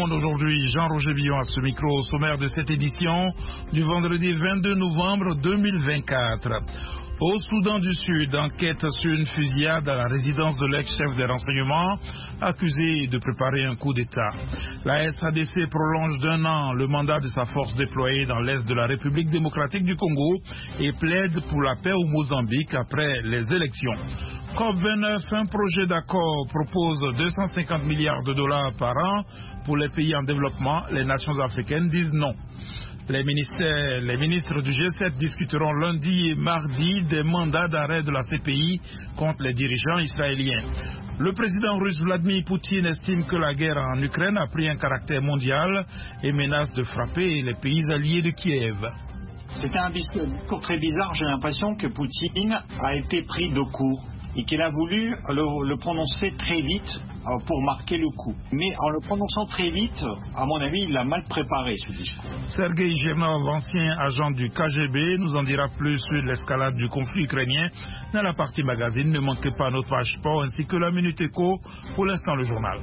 monde aujourd'hui. Jean-Roger Billon à ce micro au sommaire de cette édition du vendredi 22 novembre 2024. Au Soudan du Sud, enquête sur une fusillade à la résidence de l'ex-chef des renseignements, accusé de préparer un coup d'État. La SADC prolonge d'1 an le mandat de sa force déployée dans l'est de la République démocratique du Congo et plaide pour la paix au Mozambique après les élections. COP29, un projet d'accord propose 250 milliards de dollars par an pour les pays en développement. Les nations africaines disent non. Les ministres du G7 discuteront lundi et mardi des mandats d'arrêt de la CPI contre les dirigeants israéliens. Le président russe Vladimir Poutine estime que la guerre en Ukraine a pris un caractère mondial et menace de frapper les pays alliés de Kiev. C'était un discours très bizarre. J'ai l'impression que Poutine a été pris de court et qu'il a voulu le prononcer très vite pour marquer le coup. Mais en le prononçant très vite, à mon avis, il l'a mal préparé, ce discours. Sergei Girnov, ancien agent du KGB, nous en dira plus sur l'escalade du conflit ukrainien dans la partie magazine. Ne manquez pas notre page sport ainsi que la Minute Éco. Pour l'instant, le journal.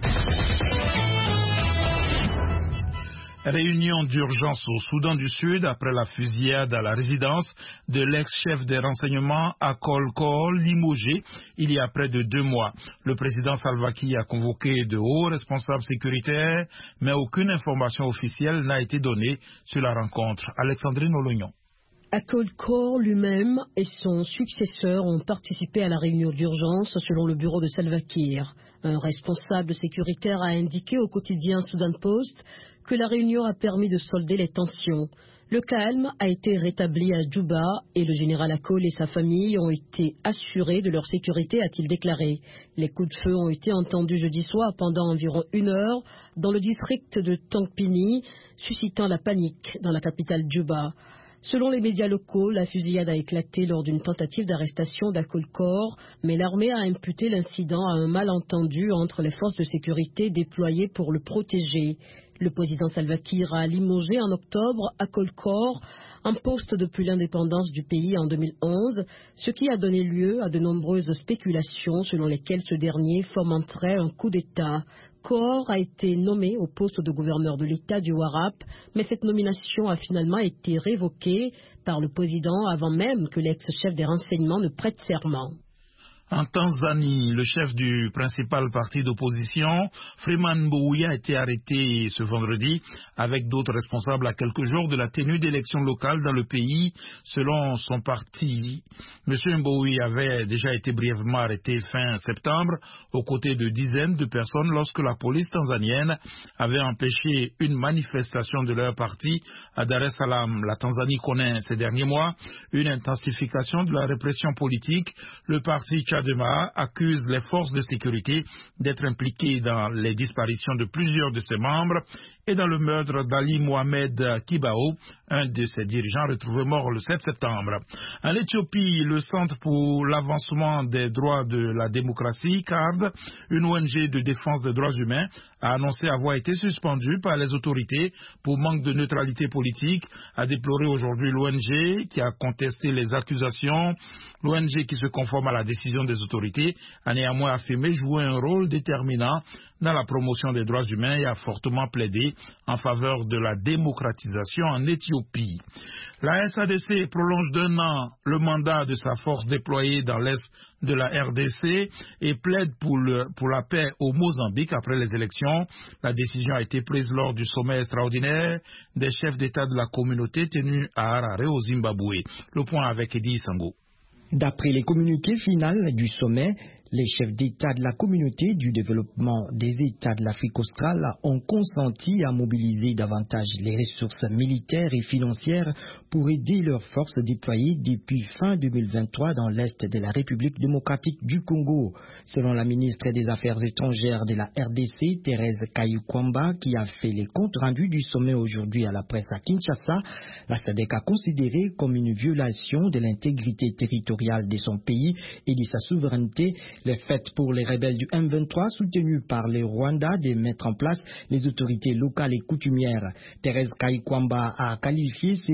Réunion d'urgence au Soudan du Sud après la fusillade à la résidence de l'ex-chef des renseignements Akol Kor limogé il y a près de 2 mois. Le président Salva Kiir a convoqué de hauts responsables sécuritaires, mais aucune information officielle n'a été donnée sur la rencontre. Alexandrine Olognon. Akol Kor lui-même et son successeur ont participé à la réunion d'urgence selon le bureau de Salva Kiir. Un responsable sécuritaire a indiqué au quotidien Sudan Post que la réunion a permis de solder les tensions. Le calme a été rétabli à Djouba et le général Akol et sa famille ont été assurés de leur sécurité, a-t-il déclaré. Les coups de feu ont été entendus jeudi soir pendant environ 1 heure dans le district de Tangpini, suscitant la panique dans la capitale Djouba. Selon les médias locaux, la fusillade a éclaté lors d'une tentative d'arrestation d'Akol Kor, mais l'armée a imputé l'incident à un malentendu entre les forces de sécurité déployées pour le protéger. Le président Salva Kiir a limogé en octobre Akol Kor, en poste depuis l'indépendance du pays en 2011, ce qui a donné lieu à de nombreuses spéculations selon lesquelles ce dernier fomenterait un coup d'État. Kor a été nommé au poste de gouverneur de l'État du Warrap, mais cette nomination a finalement été révoquée par le président avant même que l'ex-chef des renseignements ne prête serment. En Tanzanie, le chef du principal parti d'opposition, Freeman Mbowe, a été arrêté ce vendredi avec d'autres responsables à quelques jours de la tenue d'élections locales dans le pays, selon son parti. M. Mbowe avait déjà été brièvement arrêté fin septembre aux côtés de dizaines de personnes lorsque la police tanzanienne avait empêché une manifestation de leur parti à Dar es Salaam. La Tanzanie connaît ces derniers mois une intensification de la répression politique. Le parti Chadema accuse les forces de sécurité d'être impliquées dans les disparitions de plusieurs de ses membres et dans le meurtre d'Ali Mohamed Kibao, un de ses dirigeants retrouvé mort le 7 septembre. En Éthiopie, le Centre pour l'avancement des droits de la démocratie, CARD, une ONG de défense des droits humains, a annoncé avoir été suspendu par les autorités pour manque de neutralité politique, a déploré aujourd'hui l'ONG qui a contesté les accusations. L'ONG qui se conforme à la décision des autorités a néanmoins affirmé jouer un rôle déterminant dans la promotion des droits humains et a fortement plaidé en faveur de la démocratisation en Éthiopie. La SADC prolonge d'1 an le mandat de sa force déployée dans l'est de la RDC et plaide pour la paix au Mozambique après les élections. La décision a été prise lors du sommet extraordinaire des chefs d'État de la communauté tenu à Harare au Zimbabwe. Le point avec Eddie Sango. D'après les communiqués finaux du sommet, les chefs d'État de la communauté du développement des États de l'Afrique australe ont consenti à mobiliser davantage les ressources militaires et financières pour aider leurs forces déployées depuis fin 2023 dans l'est de la République démocratique du Congo. Selon la ministre des Affaires étrangères de la RDC, Thérèse Kayukwamba, qui a fait les comptes rendus du sommet aujourd'hui à la presse à Kinshasa, la SADC a considéré comme une violation de l'intégrité territoriale de son pays et de sa souveraineté le fait pour les rebelles du M23 soutenus par le Rwanda de mettre en place les autorités locales et coutumières. Thérèse Kayukwamba a qualifié ces nouvelles autorités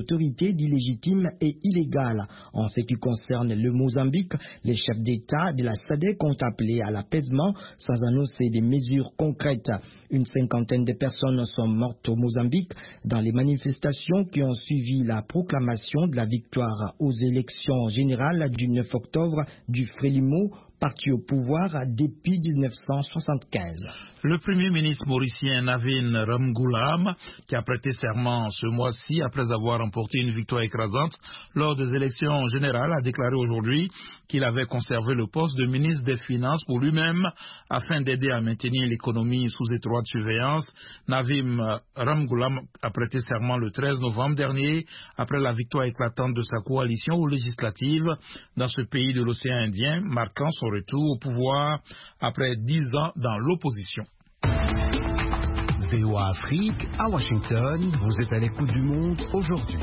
autorités d'illégitimes et illégales. En ce qui concerne le Mozambique, les chefs d'État de la SADC ont appelé à l'apaisement sans annoncer des mesures concrètes. Une cinquantaine de personnes sont mortes au Mozambique dans les manifestations qui ont suivi la proclamation de la victoire aux élections générales du 9 octobre du Frélimo, parti au pouvoir depuis 1975. Le Premier ministre mauricien Navin Ramgoolam, qui a prêté serment ce mois-ci après avoir remporté une victoire écrasante lors des élections générales, a déclaré aujourd'hui qu'il avait conservé le poste de ministre des Finances pour lui-même afin d'aider à maintenir l'économie sous étroite surveillance. Navin Ramgoolam a prêté serment le 13 novembre dernier après la victoire éclatante de sa coalition aux législatives dans ce pays de l'océan Indien, marquant son retour au pouvoir après 10 ans dans l'opposition. VOA Afrique, à Washington, vous êtes à l'écoute du monde aujourd'hui.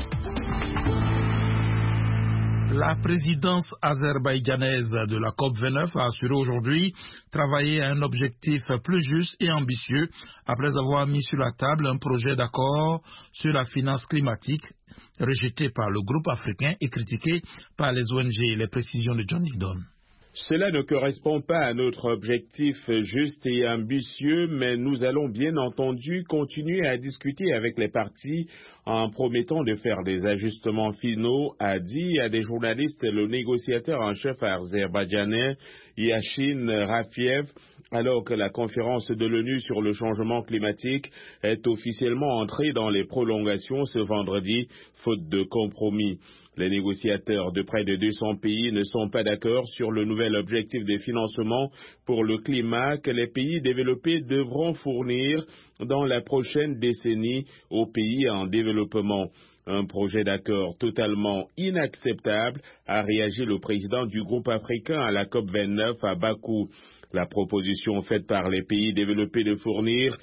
La présidence azerbaïdjanaise de la COP29 a assuré aujourd'hui travailler à un objectif plus juste et ambitieux après avoir mis sur la table un projet d'accord sur la finance climatique rejeté par le groupe africain et critiqué par les ONG. Les précisions de John Didon. Cela ne correspond pas à notre objectif juste et ambitieux, mais nous allons bien entendu continuer à discuter avec les partis en promettant de faire des ajustements finaux, a dit à des journalistes le négociateur en chef azerbaïdjanais Yashin Rafiev, alors que la conférence de l'ONU sur le changement climatique est officiellement entrée dans les prolongations ce vendredi, faute de compromis. Les négociateurs de près de 200 pays ne sont pas d'accord sur le nouvel objectif de financement pour le climat que les pays développés devront fournir dans la prochaine décennie aux pays en développement. Un projet d'accord totalement inacceptable, a réagi le président du groupe africain à la COP29 à Bakou. La proposition faite par les pays développés de fournir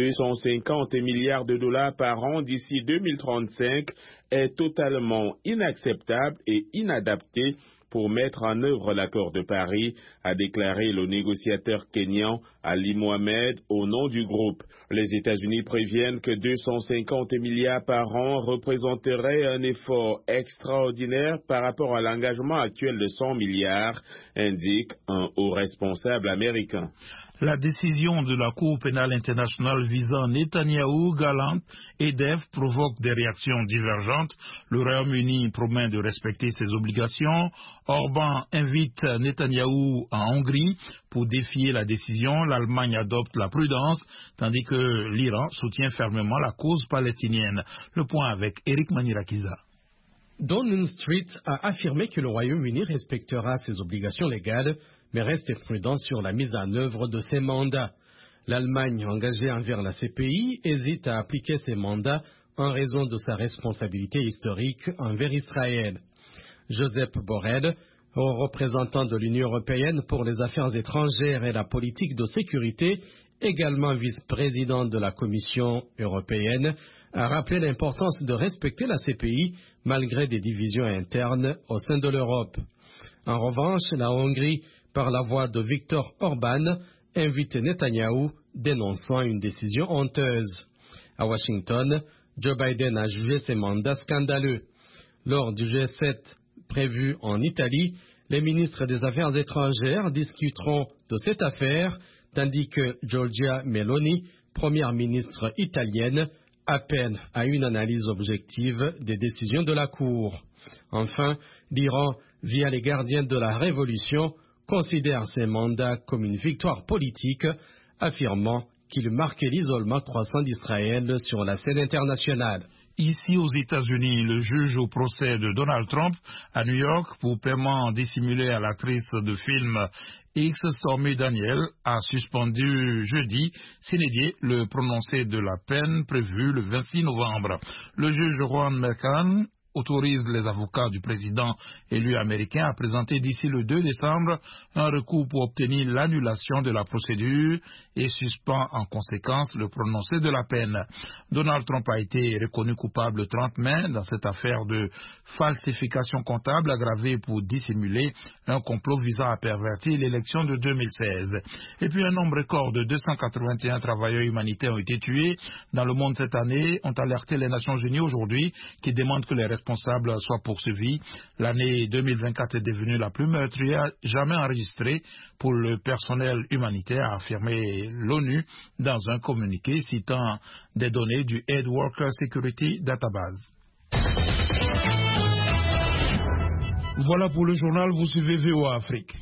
250 milliards de dollars par an d'ici 2035 est totalement inacceptable et inadaptée pour mettre en œuvre l'accord de Paris, a déclaré le négociateur kényan Ali Mohamed au nom du groupe. Les États-Unis préviennent que 250 milliards par an représenterait un effort extraordinaire par rapport à l'engagement actuel de 100 milliards, indique un haut responsable américain. La décision de la Cour pénale internationale visant Netanyahou, Gallant et Dev provoque des réactions divergentes. Le Royaume-Uni promet de respecter ses obligations. Orban invite Netanyahou en Hongrie pour défier la décision. L'Allemagne adopte la prudence, tandis que l'Iran soutient fermement la cause palestinienne. Le point avec Eric Manirakiza. Downing Street a affirmé que le Royaume-Uni respectera ses obligations légales, mais reste prudent sur la mise en œuvre de ses mandats. L'Allemagne, engagée envers la CPI, hésite à appliquer ses mandats en raison de sa responsabilité historique envers Israël. Joseph Borrell, haut représentant de l'Union européenne pour les affaires étrangères et la politique de sécurité, également vice-président de la Commission européenne, a rappelé l'importance de respecter la CPI malgré des divisions internes au sein de l'Europe. En revanche, la Hongrie, par la voix de Viktor Orban, invite Netanyahou, dénonçant une décision honteuse. À Washington, Joe Biden a jugé ces mandats scandaleux. Lors du G7 prévu en Italie, les ministres des Affaires étrangères discuteront de cette affaire, tandis que Giorgia Meloni, première ministre italienne, appelle à une analyse objective des décisions de la Cour. Enfin, l'Iran, via les gardiens de la Révolution, considère ces mandats comme une victoire politique, affirmant qu'il marquait l'isolement croissant d'Israël sur la scène internationale. Ici aux États-Unis, le juge au procès de Donald Trump à New York pour paiement dissimulé à l'actrice de film X Stormy Daniels a suspendu jeudi sine die le prononcé de la peine prévue le 26 novembre. Le juge Juan Merchan autorise les avocats du président élu américain à présenter d'ici le 2 décembre un recours pour obtenir l'annulation de la procédure et suspend en conséquence le prononcé de la peine. Donald Trump a été reconnu coupable le 30 mai dans cette affaire de falsification comptable aggravée pour dissimuler un complot visant à pervertir l'élection de 2016. Et puis un nombre record de 281 travailleurs humanitaires ont été tués dans le monde cette année, ont alerté les Nations Unies aujourd'hui, qui demandent que les responsables soient poursuivis. L'année 2024 est devenue la plus meurtrière jamais enregistrée pour le personnel humanitaire, a affirmé l'ONU dans un communiqué citant des données du Aid Worker Security Database. Voilà pour le journal, vous suivez VOA Afrique.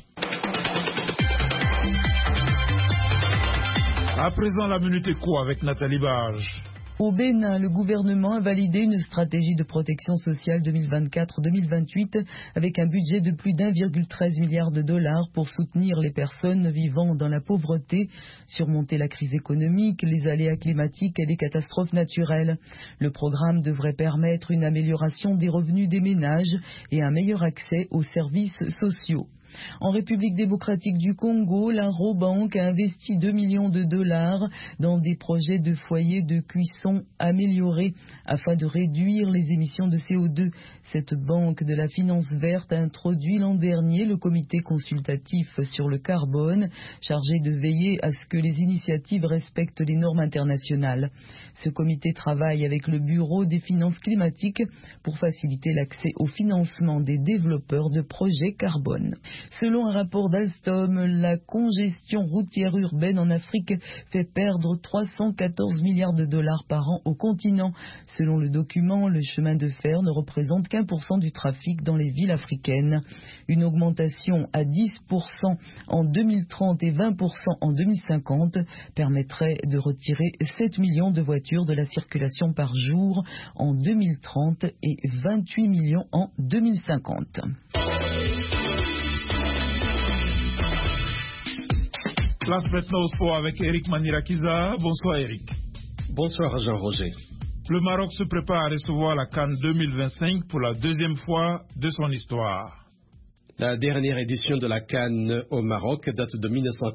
À présent, la Minute Éco avec Nathalie Barge. Au Bénin, le gouvernement a validé une stratégie de protection sociale 2024-2028 avec un budget de plus d'1,13 milliard de dollars pour soutenir les personnes vivant dans la pauvreté, surmonter la crise économique, les aléas climatiques et les catastrophes naturelles. Le programme devrait permettre une amélioration des revenus des ménages et un meilleur accès aux services sociaux. En République démocratique du Congo, la Robank a investi 2 millions de dollars dans des projets de foyers de cuisson améliorés afin de réduire les émissions de CO2. Cette banque de la finance verte a introduit l'an dernier le comité consultatif sur le carbone, chargé de veiller à ce que les initiatives respectent les normes internationales. Ce comité travaille avec le Bureau des finances climatiques pour faciliter l'accès au financement des développeurs de projets carbone. Selon un rapport d'Alstom, la congestion routière urbaine en Afrique fait perdre 314 milliards de dollars par an au continent. Selon le document, le chemin de fer ne représente qu'1% du trafic dans les villes africaines. Une augmentation à 10% en 2030 et 20% en 2050 permettrait de retirer 7 millions de voitures de la circulation par jour en 2030 et 28 millions en 2050. Place maintenant au sport avec Eric Manirakiza. Bonsoir Eric. Bonsoir Jean-Roger. Le Maroc se prépare à recevoir la CAN 2025 pour la deuxième fois de son histoire. La dernière édition de la CAN au Maroc date de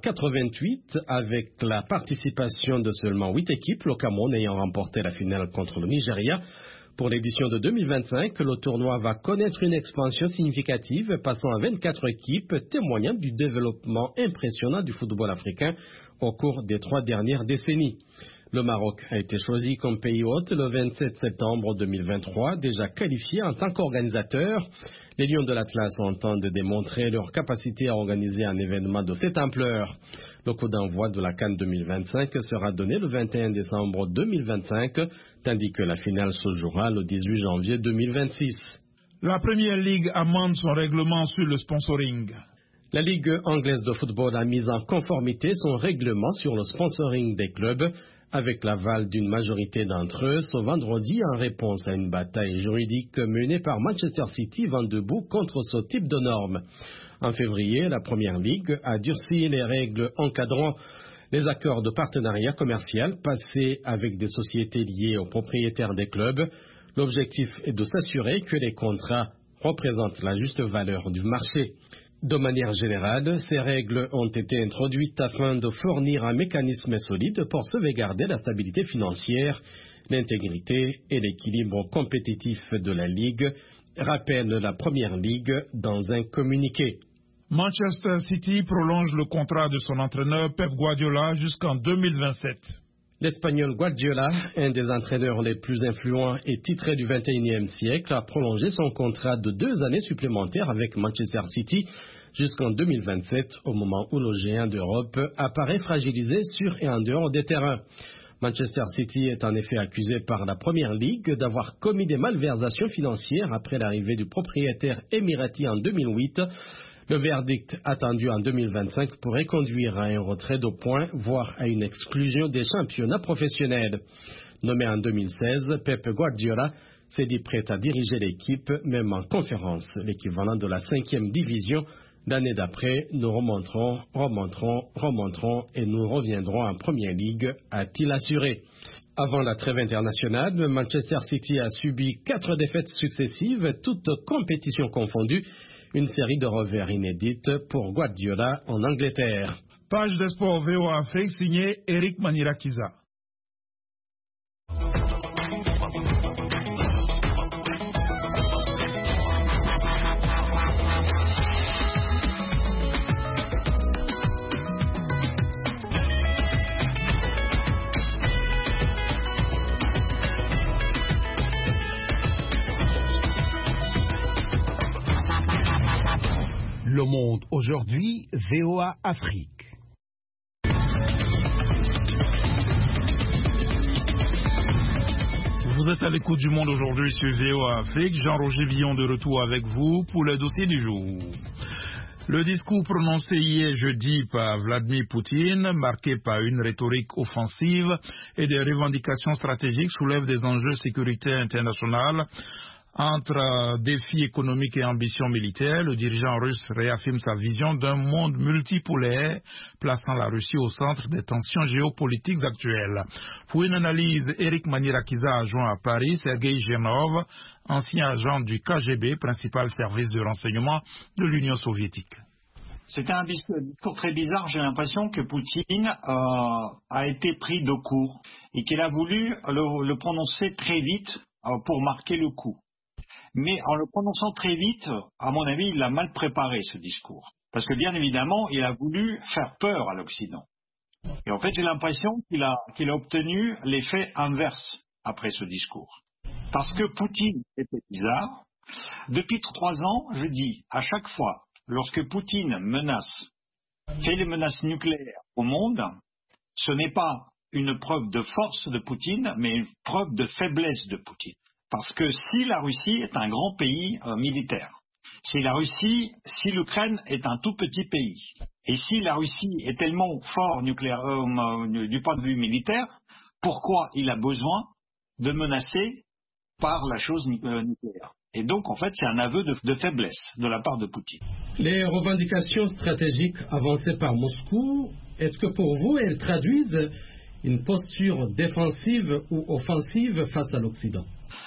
1988 avec la participation de seulement 8 équipes, le Cameroun ayant remporté la finale contre le Nigeria. Pour l'édition de 2025, le tournoi va connaître une expansion significative, passant à 24 équipes, témoignant du développement impressionnant du football africain au cours des 3 dernières décennies. Le Maroc a été choisi comme pays hôte le 27 septembre 2023, déjà qualifié en tant qu'organisateur. Les Lions de l'Atlas entendent démontrer leur capacité à organiser un événement de cette ampleur. Le coup d'envoi de la CAN 2025 sera donné le 21 décembre 2025, tandis que la finale se jouera le 18 janvier 2026. La Première Ligue amende son règlement sur le sponsoring. La Ligue anglaise de football a mis en conformité son règlement sur le sponsoring des clubs avec l'aval d'une majorité d'entre eux ce vendredi en réponse à une bataille juridique menée par Manchester City vent debout contre ce type de normes. En février, la Première Ligue a durci les règles encadrant les accords de partenariat commercial passés avec des sociétés liées aux propriétaires des clubs. L'objectif est de s'assurer que les contrats représentent la juste valeur du marché. De manière générale, ces règles ont été introduites afin de fournir un mécanisme solide pour sauvegarder la stabilité financière, l'intégrité et l'équilibre compétitif de la Ligue, rappelle la Première Ligue dans un communiqué. Manchester City prolonge le contrat de son entraîneur Pep Guardiola jusqu'en 2027. L'Espagnol Guardiola, un des entraîneurs les plus influents et titrés du XXIe siècle, a prolongé son contrat de 2 années supplémentaires avec Manchester City jusqu'en 2027, au moment où le géant d'Europe apparaît fragilisé sur et en dehors des terrains. Manchester City est en effet accusé par la Première Ligue d'avoir commis des malversations financières après l'arrivée du propriétaire émirati en 2008. Le verdict attendu en 2025 pourrait conduire à un retrait de points, voire à une exclusion des championnats professionnels. Nommé en 2016, Pep Guardiola s'est dit prêt à diriger l'équipe, même en conférence, l'équivalent de la 5e division. L'année d'après, nous remonterons et nous reviendrons en Première Ligue, a-t-il assuré. Avant la trêve internationale, Manchester City a subi 4 défaites successives, toutes compétitions confondues. Une série de revers inédites pour Guardiola en Angleterre. Page de sport VOA Afrique signée Eric Manirakiza. Le Monde aujourd'hui, VOA Afrique. Vous êtes à l'écoute du Monde aujourd'hui sur VOA Afrique. Jean-Roger Villon de retour avec vous pour le dossier du jour. Le discours prononcé hier jeudi par Vladimir Poutine, marqué par une rhétorique offensive et des revendications stratégiques, soulève des enjeux sécuritaires internationaux. Entre défis économiques et ambitions militaires, le dirigeant russe réaffirme sa vision d'un monde multipolaire, plaçant la Russie au centre des tensions géopolitiques actuelles. Pour une analyse, Eric Manirakiza a joint à Paris Sergei Genov, ancien agent du KGB, principal service de renseignement de l'Union soviétique. C'était un discours très bizarre. J'ai l'impression que Poutine a été pris de court et qu'il a voulu le prononcer très vite pour marquer le coup. Mais en le prononçant très vite, à mon avis, il a mal préparé ce discours. Parce que bien évidemment, il a voulu faire peur à l'Occident. Et en fait, j'ai l'impression qu'il a obtenu l'effet inverse après ce discours. Parce que Poutine était bizarre. Depuis 3 ans, je dis, à chaque fois, lorsque Poutine fait les menaces nucléaires au monde, ce n'est pas une preuve de force de Poutine, mais une preuve de faiblesse de Poutine. Parce que si la Russie est un grand pays militaire, si l'Ukraine est un tout petit pays, et si la Russie est tellement fort du point de vue militaire, pourquoi il a besoin de menacer par la chose nucléaire? Et donc, en fait, c'est un aveu de faiblesse de la part de Poutine. Les revendications stratégiques avancées par Moscou, est-ce que pour vous, elles traduisent une posture défensive ou offensive face à l'Occident?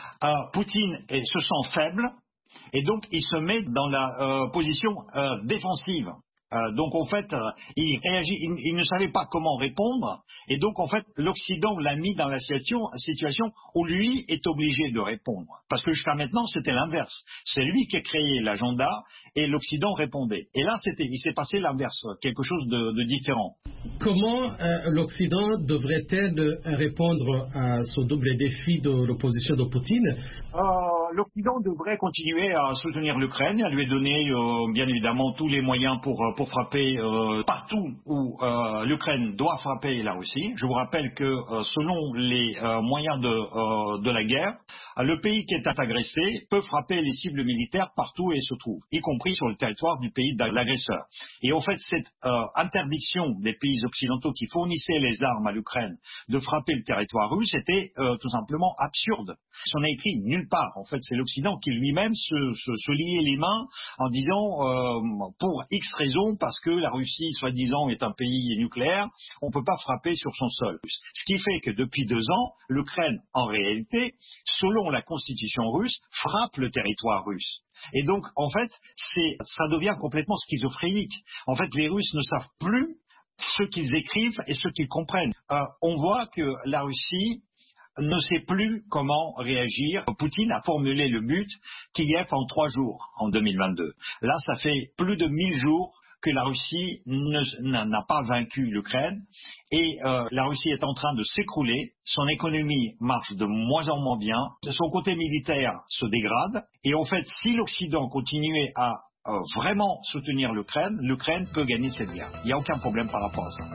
Poutine se sent faible et donc il se met dans la position défensive. Donc en fait, il réagit, il ne savait pas comment répondre, et donc en fait, l'Occident l'a mis dans la situation où lui est obligé de répondre. Parce que jusqu'à maintenant, c'était l'inverse. C'est lui qui a créé l'agenda, et l'Occident répondait. Et là, il s'est passé l'inverse, quelque chose de différent. Comment l'Occident devrait-elle répondre à ce double défi de l'opposition de Poutine? L'Occident devrait continuer à soutenir l'Ukraine, à lui donner bien évidemment tous les moyens pour frapper partout où l'Ukraine doit frapper la Russie. Je vous rappelle que selon les moyens de la guerre, le pays qui est agressé peut frapper les cibles militaires partout où elles se trouvent, y compris sur le territoire du pays de l'agresseur. Et en fait, cette interdiction des pays occidentaux qui fournissaient les armes à l'Ukraine de frapper le territoire russe était tout simplement absurde. Ça n'est écrit nulle part. En fait, c'est l'Occident qui lui-même se liait les mains en disant pour X raisons, parce que la Russie, soi-disant, est un pays nucléaire, on ne peut pas frapper sur son sol. Ce qui fait que depuis 2 ans, l'Ukraine, en réalité, selon la constitution russe, frappe le territoire russe. Et donc, en fait, ça devient complètement schizophrénique. En fait, les Russes ne savent plus ce qu'ils écrivent et ce qu'ils comprennent. On voit que la Russie ne sait plus comment réagir. Poutine a formulé le but Kiev en 3 jours, en 2022. Là, ça fait plus de 1000 jours que la Russie n'a pas vaincu l'Ukraine et la Russie est en train de s'écrouler, son économie marche de moins en moins bien, son côté militaire se dégrade et en fait, si l'Occident continuait à vraiment soutenir l'Ukraine peut gagner cette guerre. Il n'y a aucun problème par rapport à ça.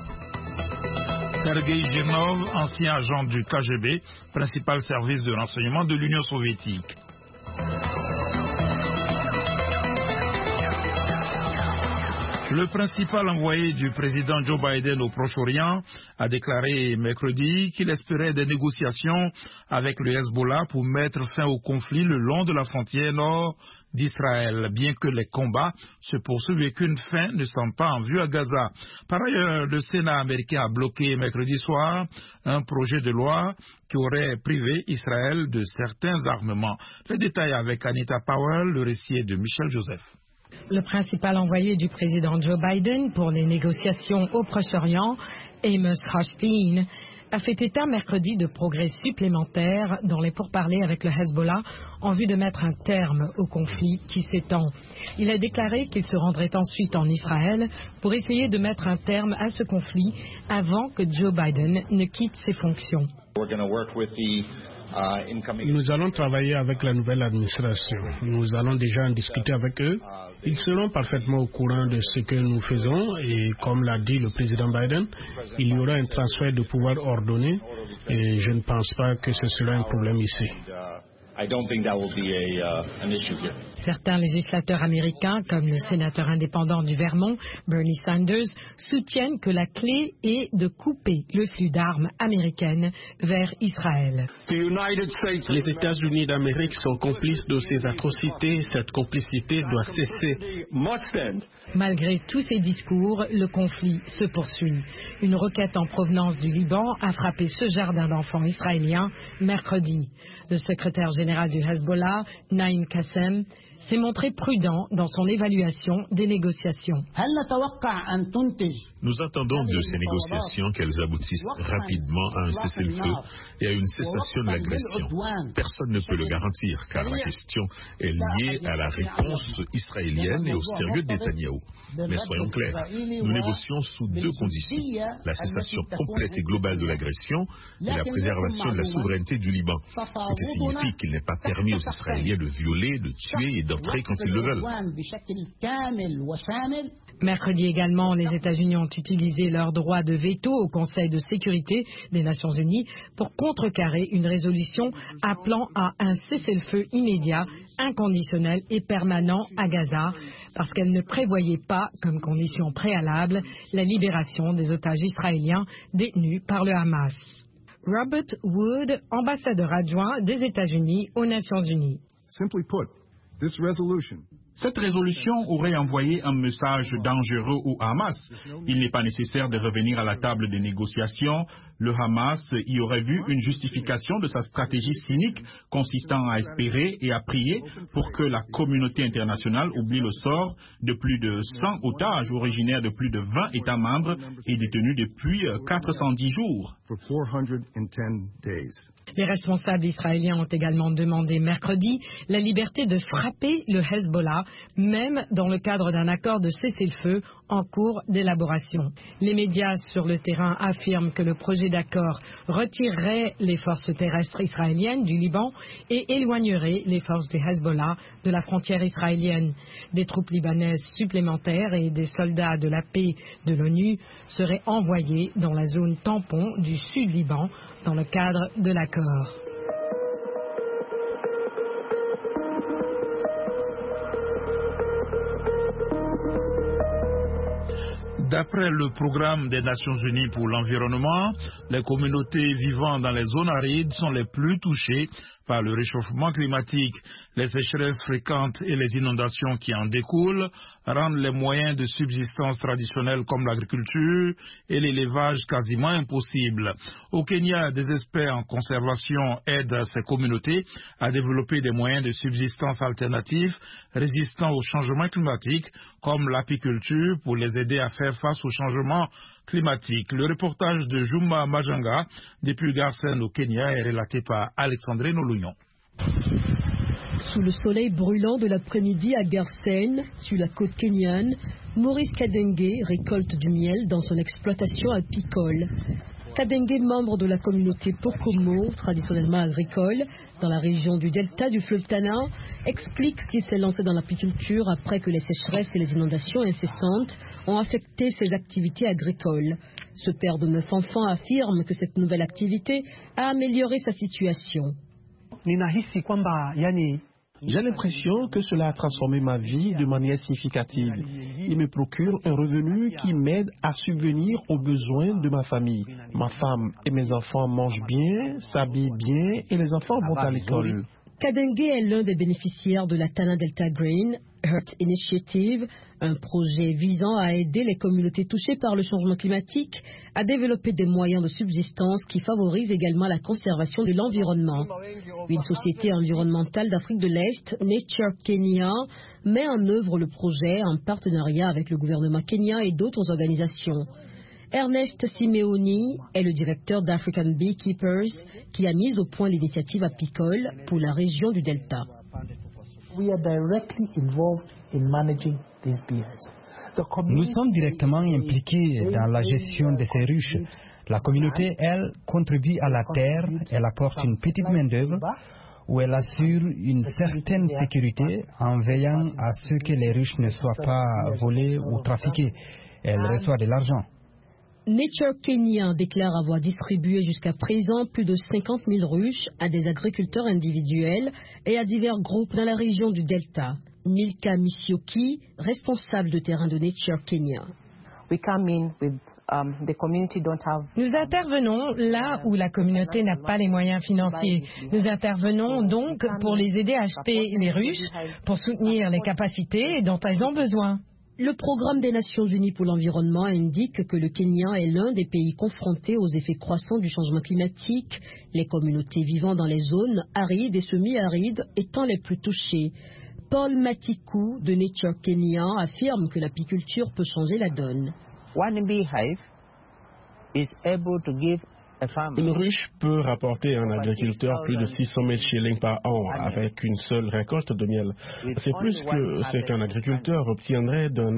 Sergei Genov, ancien agent du KGB, principal service de renseignement de l'Union soviétique. Le principal envoyé du président Joe Biden au Proche-Orient a déclaré mercredi qu'il espérait des négociations avec le Hezbollah pour mettre fin au conflit le long de la frontière nord d'Israël, bien que les combats se poursuivent et qu'une fin ne semble pas en vue à Gaza. Par ailleurs, le Sénat américain a bloqué mercredi soir un projet de loi qui aurait privé Israël de certains armements. Les détails avec Anita Powell, le récit est de Michel Joseph. Le principal envoyé du président Joe Biden pour les négociations au Proche-Orient, Amos Hochstein, a fait état mercredi de progrès supplémentaires dans les pourparlers avec le Hezbollah en vue de mettre un terme au conflit qui s'étend. Il a déclaré qu'il se rendrait ensuite en Israël pour essayer de mettre un terme à ce conflit avant que Joe Biden ne quitte ses fonctions. Nous allons travailler avec la nouvelle administration. Nous allons déjà en discuter avec eux. Ils seront parfaitement au courant de ce que nous faisons et comme l'a dit le président Biden, il y aura un transfert de pouvoir ordonné et je ne pense pas que ce sera un problème ici. Certains législateurs américains, comme le sénateur indépendant du Vermont, Bernie Sanders, soutiennent que la clé est de couper le flux d'armes américaines vers Israël. Les États-Unis d'Amérique sont complices de ces atrocités. Cette complicité doit cesser. Malgré tous ces discours, le conflit se poursuit. Une roquette en provenance du Liban a frappé ce jardin d'enfants israélien mercredi. Le secrétaire général du Hezbollah, Naim Qassem, s'est montré prudent dans son évaluation des négociations. Nous attendons de ces négociations qu'elles aboutissent rapidement à un cessez-le-feu et à une cessation de l'agression. Personne ne peut le garantir car la question est liée à la réponse israélienne et au sérieux de Netanyahou. Mais soyons clairs, nous négocions sous deux conditions, la cessation complète et globale de l'agression et la préservation de la souveraineté du Liban, ce qui signifie qu'il n'est pas permis aux Israéliens de violer, de tuer et d'entrer quand ils le veulent. Mercredi également, les États-Unis ont utilisé leur droit de veto au Conseil de sécurité des Nations Unies pour contrecarrer une résolution appelant à un cessez-le-feu immédiat, inconditionnel et permanent à Gaza, parce qu'elle ne prévoyait pas, comme condition préalable, la libération des otages israéliens détenus par le Hamas. Robert Wood, ambassadeur adjoint des États-Unis aux Nations Unies. Cette résolution aurait envoyé un message dangereux au Hamas. Il n'est pas nécessaire de revenir à la table des négociations. Le Hamas y aurait vu une justification de sa stratégie cynique consistant à espérer et à prier pour que la communauté internationale oublie le sort de plus de 100 otages originaires de plus de 20 États membres et détenus depuis 410 jours. Les responsables israéliens ont également demandé mercredi la liberté de frapper le Hezbollah, même dans le cadre d'un accord de cessez-le-feu en cours d'élaboration. Les médias sur le terrain affirment que le projet d'accord retirerait les forces terrestres israéliennes du Liban et éloignerait les forces du Hezbollah de la frontière israélienne. Des troupes libanaises supplémentaires et des soldats de la paix de l'ONU seraient envoyés dans la zone tampon du Sud-Liban dans le cadre de l'accord. D'après le programme des Nations Unies pour l'environnement, les communautés vivant dans les zones arides sont les plus touchées par le réchauffement climatique. Les sécheresses fréquentes et les inondations qui en découlent rendent les moyens de subsistance traditionnels comme l'agriculture et l'élevage quasiment impossibles. Au Kenya, des experts en conservation aident ces communautés à développer des moyens de subsistance alternatifs résistants au changement climatique, comme l'apiculture, pour les aider à faire face au changement climatique. Le reportage de Juma Majanga depuis Garsen au Kenya est relaté par Alexandre Nolounion. Sous le soleil brûlant de l'après-midi à Garsen, sur la côte kenyane, Maurice Kadenge récolte du miel dans son exploitation apicole. Kadenge, membre de la communauté Pokomo, traditionnellement agricole, dans la région du delta du fleuve Tana, explique qu'il s'est lancé dans l'apiculture après que les sécheresses et les inondations incessantes ont affecté ses activités agricoles. Ce père de 9 enfants affirme que cette nouvelle activité a amélioré sa situation. J'ai l'impression que cela a transformé ma vie de manière significative. Il me procure un revenu qui m'aide à subvenir aux besoins de ma famille. Ma femme et mes enfants mangent bien, s'habillent bien et les enfants vont à l'école. Kadengue est l'un des bénéficiaires de la Tana Delta Green Earth Initiative, un projet visant à aider les communautés touchées par le changement climatique à développer des moyens de subsistance qui favorisent également la conservation de l'environnement. Une société environnementale d'Afrique de l'Est, Nature Kenya, met en œuvre le projet en partenariat avec le gouvernement kenyan et d'autres organisations. Ernest Simeoni est le directeur d'African Beekeepers qui a mis au point l'initiative apicole pour la région du Delta. Nous sommes directement impliqués dans la gestion de ces ruches. La communauté, elle, contribue à la terre, elle apporte une petite main-d'œuvre où elle assure une certaine sécurité en veillant à ce que les ruches ne soient pas volées ou trafiquées. Elle reçoit de l'argent. Nature Kenya déclare avoir distribué jusqu'à présent plus de 50 000 ruches à des agriculteurs individuels et à divers groupes dans la région du Delta. Milka Misioki, responsable de terrain de Nature Kenya. Nous intervenons là où la communauté n'a pas les moyens financiers. Nous intervenons donc pour les aider à acheter les ruches, pour soutenir les capacités dont elles ont besoin. Le programme des Nations Unies pour l'environnement indique que le Kenya est l'un des pays confrontés aux effets croissants du changement climatique, les communautés vivant dans les zones arides et semi-arides étant les plus touchées. Paul Matiku de Nature Kenya affirme que l'apiculture peut changer la donne. Une ruche peut rapporter à un agriculteur plus de 600 000 shillings par an avec une seule récolte de miel. C'est plus que ce qu'un agriculteur obtiendrait d'une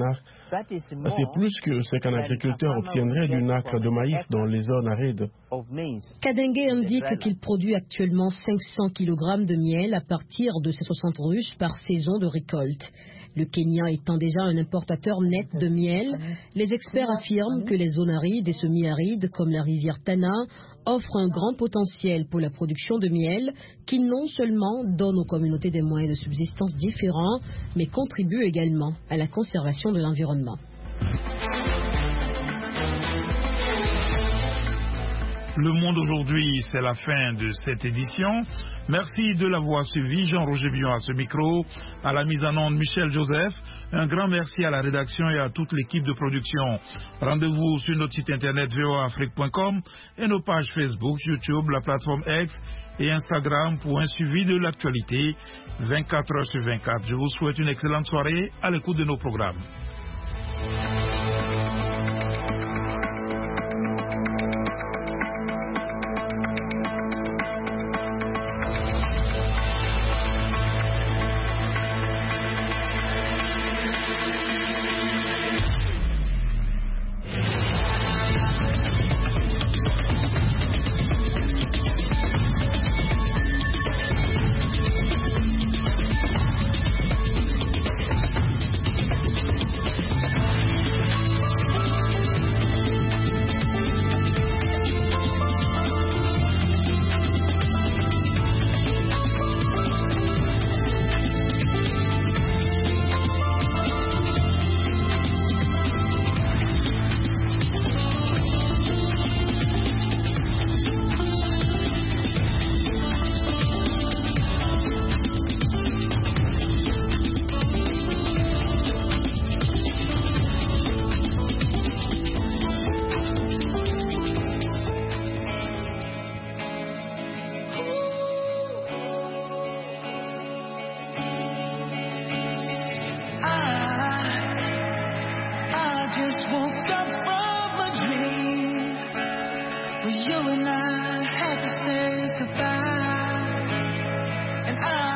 acre de maïs dans les zones arides. Kadengue indique qu'il produit actuellement 500 kg de miel à partir de ses 60 ruches par saison de récolte. Le Kenya étant déjà un importateur net de miel, les experts affirment que les zones arides et semi-arides comme la rivière Tana offrent un grand potentiel pour la production de miel qui non seulement donne aux communautés des moyens de subsistance différents, mais contribue également à la conservation de l'environnement. Le Monde aujourd'hui, c'est la fin de cette édition. Merci de l'avoir suivi. Jean-Roger Bion à ce micro, à la mise en onde Michel Joseph. Un grand merci à la rédaction et à toute l'équipe de production. Rendez-vous sur notre site internet voaafrique.com et nos pages Facebook, YouTube, la plateforme X et Instagram pour un suivi de l'actualité 24 heures sur 24. Je vous souhaite une excellente soirée à l'écoute de nos programmes. just woke up from a dream where you and I had to say goodbye, and I